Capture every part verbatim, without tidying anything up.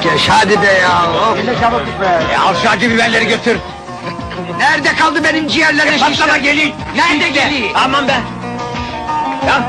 Ökkeş hadi be ya. Of. Bir de çabuk git be. E, al şu acı biberleri götür. Nerede kaldı benim ciğerlerim? E, patlama gelin. Nerede İşte. geliyor? Aman be. Ya.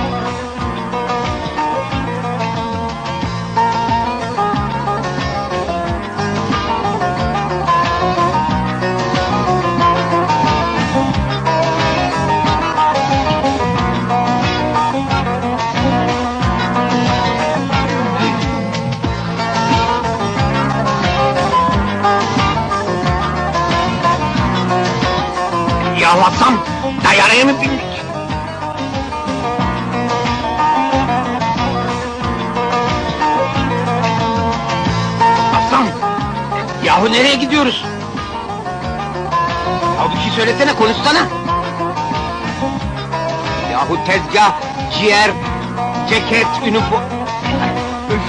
Yallasam dayanaya mı bindik? Aslan! Yahu nereye gidiyoruz? Ya bir şey söylesene, konuşsana! Yahu tezgah, ciğer, ceket, üniform... Üf!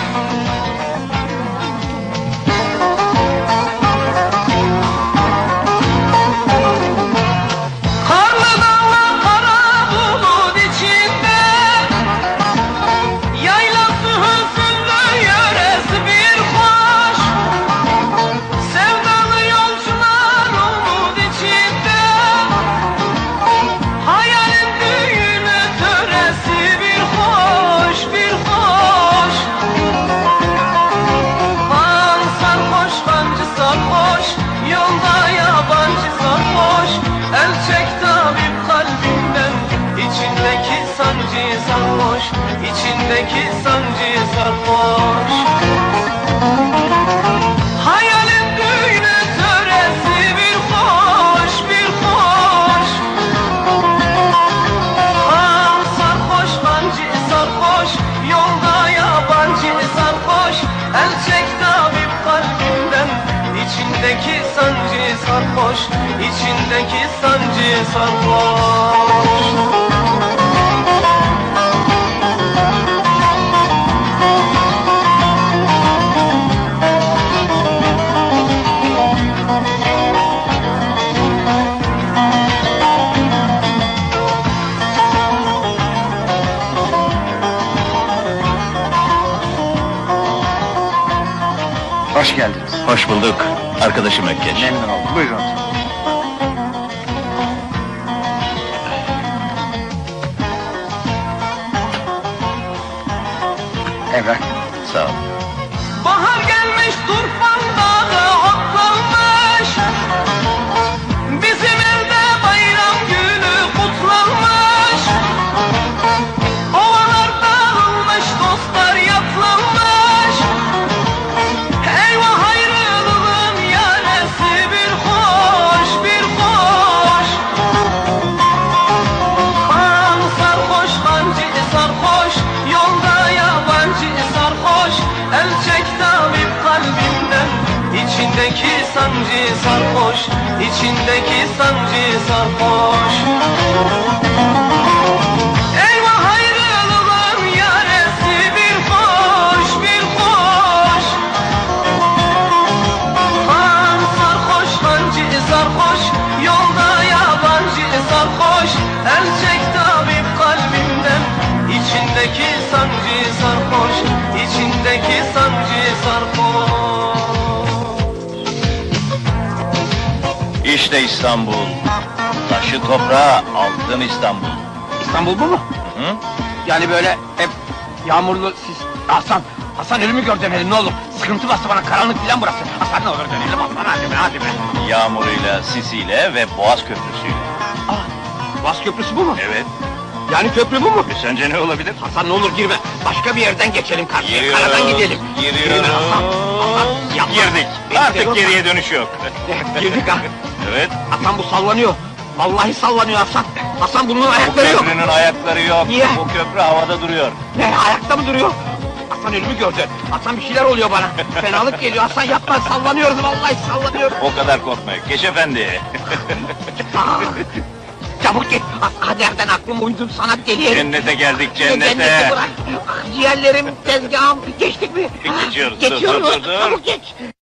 Sarhoş, içindeki sancıyı sarhoş. Hayalin düğünü töresi bir hoş, bir hoş. Ah sarhoş, hancı sarhoş, yolda yabancı sarhoş. El çek tabip kalbimden, içindeki sancıyı sarhoş, içindeki sancıyı sarhoş. Hoş geldiniz. Hoş bulduk. Arkadaşım Ökkeş. Memnun oldum. Buyurun. Evrak. Sağ ol. Bahar gelmiş, turfan dağı otlanmış. Bizim evde bayram günü kutlanmış. Ovalar dağılmış, dostlar yatlanmış. Eyvah ayrılığın yaresi bir hoş, bir hoş. Han sarhoş, hancı sarhoş, yolda yabancı sarhoş. El çek tabip kalbimden, içindeki sancı sarhoş, içindeki sancı sarhoş. Eyvah ayrılığın yaresi bir hoş, bir hoş. Han sarhoş, hancı sarhoş, yolda yabancı sarhoş. El çek tabip kalbimden, içindeki sancı sarhoş, içindeki sancı sarhoş. İşte İstanbul. Taşı toprağı altın İstanbul. İstanbul bu mu? Hı? Yani böyle hep yağmurlu sis... Hasan, Hasan ölümü gör demedim ne olur. Sıkıntı bastı bana, karanlık filan burası. Hasan ne olur dönelim Hasan, hadi be, hadi be. Yağmuruyla, sisiyle ve Boğaz Köprüsü'yle. Aa, Boğaz Köprüsü bu mu? Evet. Yani köprü bu mu? E sence ne olabilir? Hasan ne olur girme. Başka bir yerden geçelim karşıya. Giriyoruz, Karadan gidelim. Giriyoruz. Girme Hasan. Hasan, yapma. Girdik. Artık geriye dönüş yok. Girdik ha. Evet. Hasan bu sallanıyor. Vallahi sallanıyor Hasan. Hasan bunun Bu ayakları yok. köprünün ayakları yok. Niye? Bu köprü havada duruyor. Ne, ayakta mı duruyor? Hasan ölümü gördü. Hasan bir şeyler oluyor bana. Fenalık geliyor Hasan, yapma, sallanıyoruz vallahi sallanıyoruz. O kadar korkma Ökkeş efendi. Aa, çabuk git. Ah, nereden aklım uydu sana deli herif. Cennete geldik, cennete. Cenneti bırak. Ah, ciğerlerim, tezgahım. Geçtik mi? Geçiyoruz, dur, Geçiyoruz. dur, dur, dur. Çabuk geç.